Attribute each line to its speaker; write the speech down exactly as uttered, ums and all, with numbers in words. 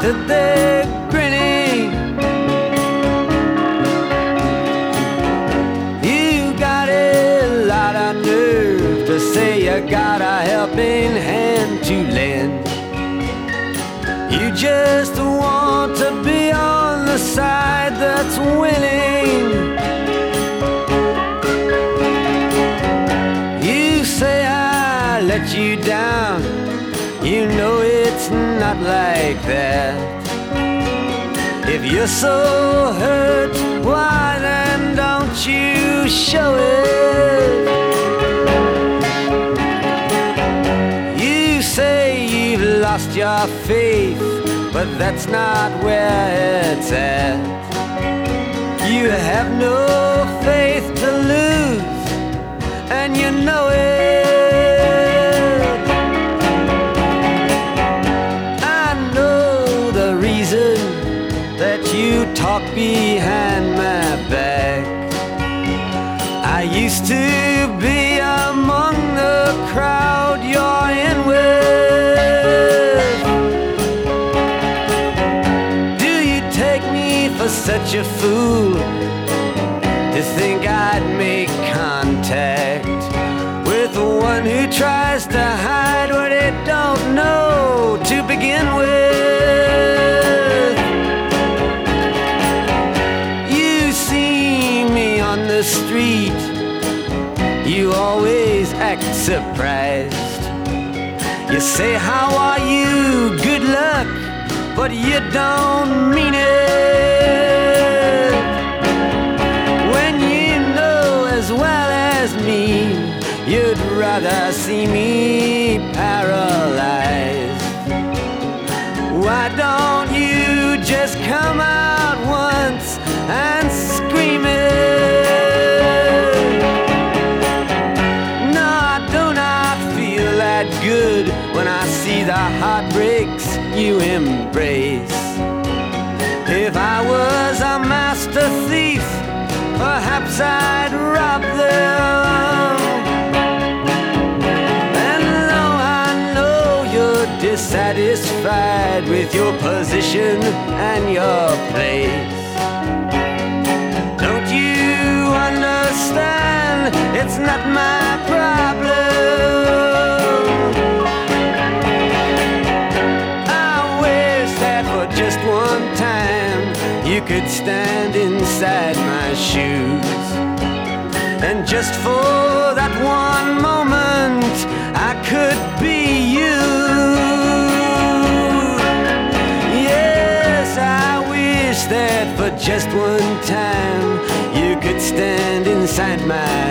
Speaker 1: that they're grinning. You got a lot of nerve to say you got a helping hand to lend. You just want to be on the side that's winning. You say I let you down, you know it's not like that. If you're so hurt, why then don't you show it? You say you've lost your faith, but that's not where it's at. You have no faith to lose, and you know it. I know the reason that you talk behind my back. I used to be among the crowd you're in with. Do you take me for such a fool to think I'd make contact with the one who tries to hide what they don't know to begin with? You see me on the street, you always act surprised. You say, how are you? Good luck, but you don't mean it. When you know as well as me, you'd rather see me paralyzed. Why don't you just come out once and scream it? No, I do not feel that good when I see the heartbreaks you embrace. If I was a master thief, perhaps I'd rob them. And though I know you're dissatisfied with your position and your place, don't you understand it's not my problem? I wish that for just one time you could stand inside my shoes, and just for that one moment I could be you. Yes, I wish that for just one time you could stand inside my